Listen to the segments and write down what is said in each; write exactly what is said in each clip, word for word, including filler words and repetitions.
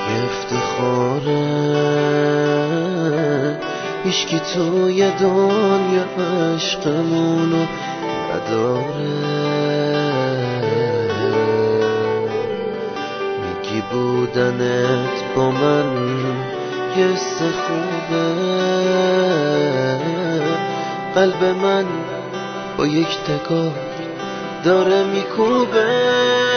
افتخاره هیچکی توی دنیا عشقمونو نداره. میگی بودنت با من یه حس خوبه، قلب من با یک تکار داره میکوبه.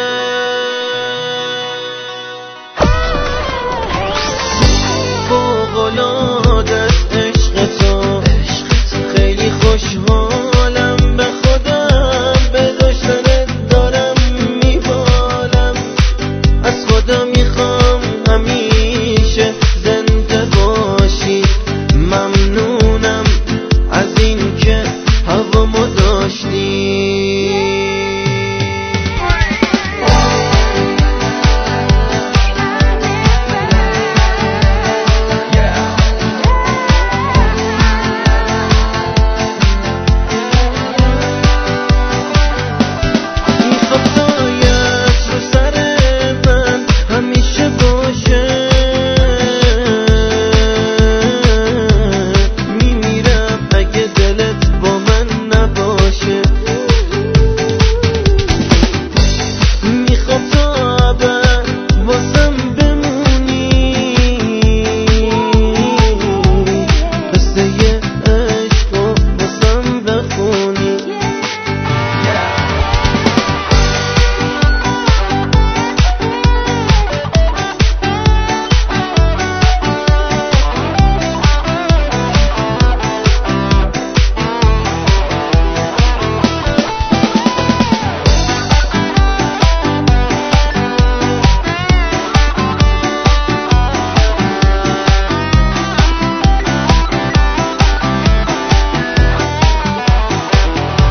فوق‌العاده است عشق تو، خیلی خوشحالم به خودم، به داشتنت دارم میبالم. از خدا میخوام همیشه زنده باشی، ممنونم از این که هوامو داشتی.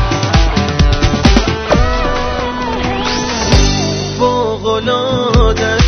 فوق‌العاده